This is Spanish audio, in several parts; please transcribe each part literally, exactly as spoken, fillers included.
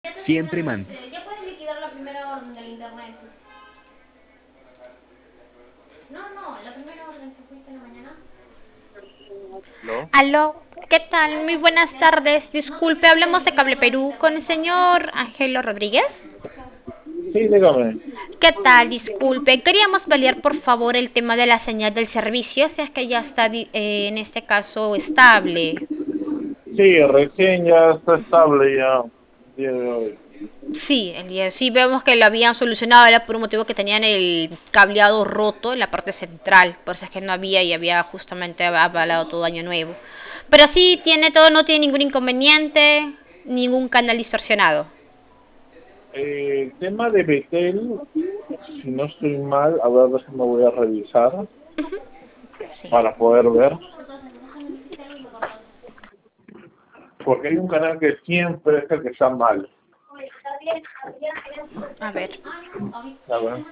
Ya te Siempre man. finalice, ya puedes liquidar la primera orden del internet. No, no, la primera orden que fuiste en la mañana. ¿No? Aló, ¿qué tal? Muy buenas tardes. Disculpe, hablemos de Cable Perú con el señor Ángelo Rodríguez. Sí, dígame. ¿Qué tal? Disculpe, queríamos validar por favor el tema de la señal del servicio, si es que ya está di- eh, en este caso estable. Sí, recién ya está estable ya el día de hoy. Sí, el día sí vemos que lo habían solucionado, era por un motivo que tenían el cableado roto en la parte central, por eso es que no había y había justamente avalado todo año nuevo. Pero sí tiene todo, no tiene ningún inconveniente, ningún canal distorsionado. Eh, el tema de Betel, si no estoy mal, a ver, déjame voy a revisar Sí. para poder ver. Porque hay un canal que siempre es el que está mal. A ver. A ver.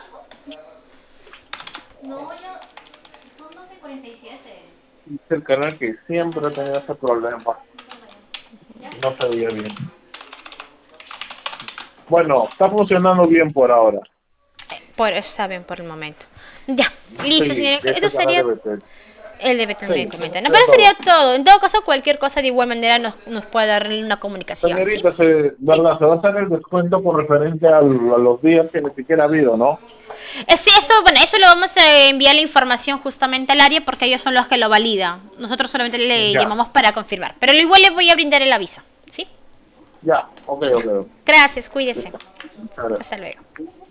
No, ya son doce cuarenta y siete. Es el canal que siempre ha tenido ese problema. No se veía bien. Bueno, está funcionando bien por ahora. Por, está bien por el momento. Ya, listo, Sí, señor. Esto ese canal de sería Betel. el de Betel me Sí, comenta. No, era pero todo. sería todo. En todo caso, cualquier cosa de igual manera nos, nos puede dar una comunicación, ¿sí? Señorita, se, Sí. ¿verdad? Se va a hacer el descuento por referente al- a los días que ni siquiera ha habido, ¿no? Eh, sí, eso, bueno, eso lo vamos a enviar la información justamente al área porque ellos son los que lo validan. Nosotros solamente le Ya, llamamos para confirmar. Pero igual les voy a brindar el aviso, ¿sí? ya, ok, Ya. ok. Gracias, cuídese. Listo. Muchas gracias. Hasta luego.